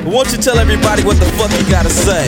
But won't you tell everybody what the fuck you gotta say?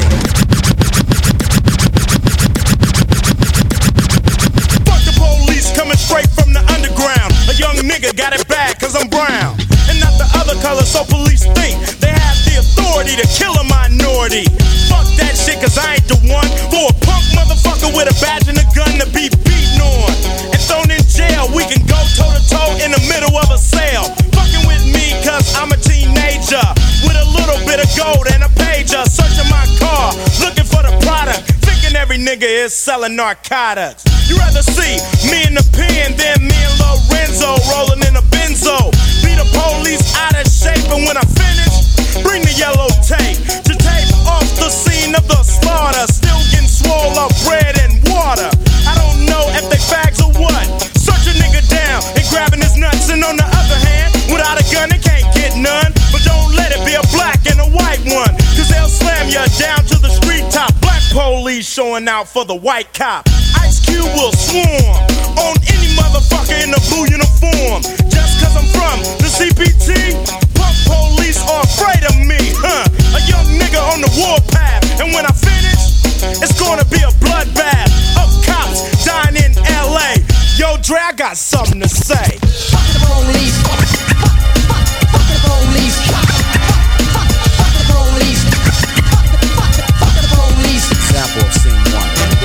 Fuck the police coming straight from the underground. A young nigga got it bad cause I'm brown. And not the other color, so police think they have the authority to kill a minority. Fuck that shit cause I ain't the one for a punk motherfucker with a badge and a gun to be beaten on and thrown in jail. We can go toe to toe in the middle of a sale. Fucking with me cause I'm a teenager with a little bit of gold and a pager. Searching my car, looking for the product, thinking every nigga is selling narcotics. You rather see me in the pen than me and Lorenzo rolling in a benzo. Be the police out of shape, and when I finish, bring the yellow tape to tape off the scene of the slaughter. Still getting swole up bread and water. I don't know if they fags or what. Search a nigga down and grabbing his nuts, and on the other hand, without a gun they can't get none. But don't let it be a black and a white one, cause they'll slam you down to the street top. Black police showing out for the white cop. Ice Cube will swarm on any motherfucker in a blue uniform. Just cause I'm from the CPT, punk police are afraid of me, huh? A young nigga on the warpath, and when I finish, it's gonna be a bloodbath of cops dying in LA. Yo, Dre, I got something to say. Fuck the police. Fuck the police. Fuck the police. Fuck the police. Example of scene 1.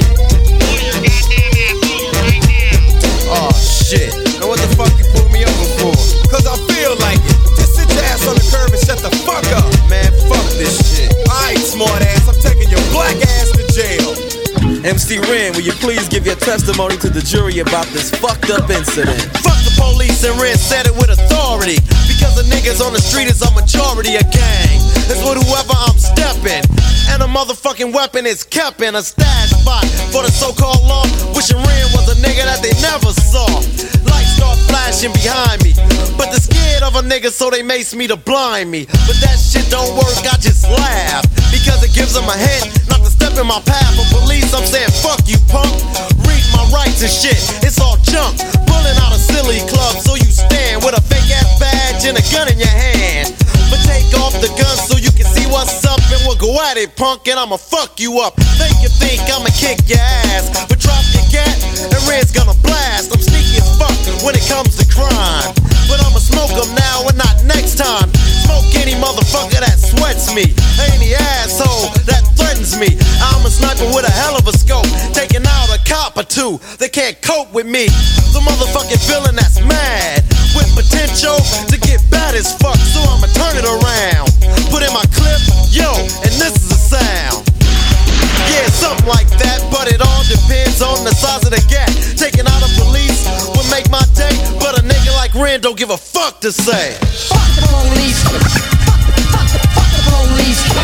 Oh shit. Now what the fuck you pulled me over for? Cause I feel like it. Just sit your ass on the curb and shut the fuck up. Man, fuck this shit. Alright, smart ass, I'm taking your black ass to jail. MC Ren, will you please give your testimony to the jury about this fucked up incident? Fuck the police, and Ren said it with authority. Because the niggas on the street is a majority of gang. It's with whoever I'm stepping. And a motherfucking weapon is kept in a stash spot for the so-called law. Wishing Ren was a nigga that they never saw. Lights start flashing behind me, but they're scared of a nigga, so they mace me to blind me. But that shit don't work, I just laugh, because it gives them a hint not to step in my path. For police, I'm saying fuck you, punk. Read my rights and shit, it's all junk. Pulling out a silly club, so you stand with a fake ass badge and a gun in your hand. But take off the gun so you can see what's up, and we'll go at it, punk, and I'ma fuck you up. Make you think I'ma kick your ass, but drop your gat, and Red's gonna blast. I'm sneaky as fuck when it comes to crime, but I'ma smoke them now and not next time. Smoke any motherfucker that sweats me, any asshole that threatens me. I'm a sniper with a hell of a scope, taking out a cop or two that can't cope with me. The motherfucking villain that's mad, with potential to get bad as fuck, so I'ma turn it around. Put in my clip, yo, and this is the sound. Yeah, something like that, but it all depends on the size of the gap. Taking out a police would make my day, but a nigga like Ren don't give a fuck to say. Fuck the police. Fuck the police. Fuck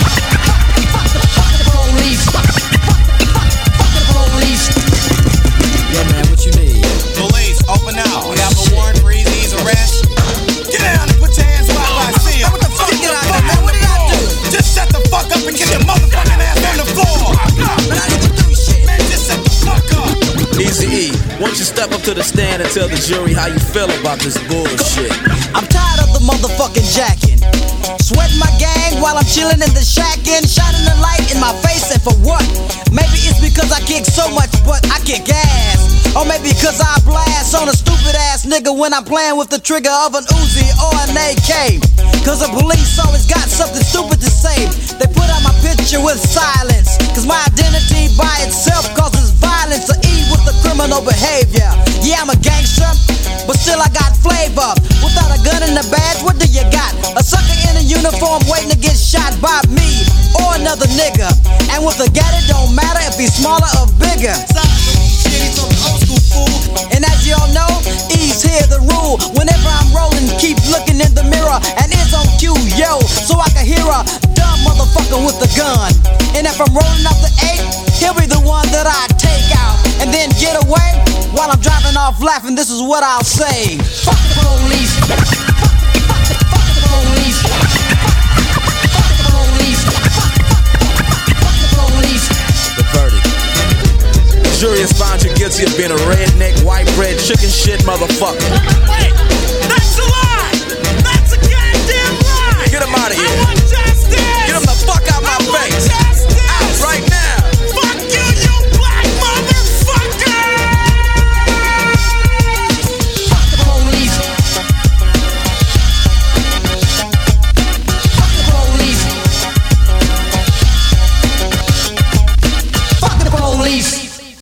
the police. Fuck the police. Yo, man, what you need? Police, open up. We have a warrant for Easy's arrest. Get down and put your hands where I see him. What the fuck? Get out of there, man. What did I do? Just shut the fuck up and get your motherfucking ass on the floor. Man, I didn't do shit. Man, just shut the fuck up. Easy E, why don't you step up to the stand and tell the jury how you feel about this bullshit? I'm tired of the motherfucking jacking. Sweating my gang while I'm chilling in the shack and shining the light in my face, and for what? Maybe it's because I kick so much, but I kick ass. Or maybe because I blast on a stupid ass nigga when I'm playing with the trigger of an Uzi or an AK. Cause the police always got something stupid to say. They put out my picture with silence, cause my identity by itself causes violence. Or E with the criminal behavior. Yeah, I'm a gangster, but still I got flavor. Without a gun and a badge, what do you got? A sucker in a uniform waiting to get shot by me or another nigga. And with a gat, it don't matter if he's smaller or bigger. And as y'all know, E's here the rule. Whenever I'm rolling, keep looking in the mirror, and it's on cue, yo, so I can hear a dumb motherfucker with a gun. And if I'm rolling up the 8, he'll be the one that I take out and then get away. While I'm driving off laughing, this is what I'll say. Fuck the police. Fuck the police. Fuck the police. Fuck the police. The verdict. The jury has found you guilty of being a redneck, white bread, chicken shit motherfucker. Wait, that's a lie! That's a goddamn lie! Get him out of here.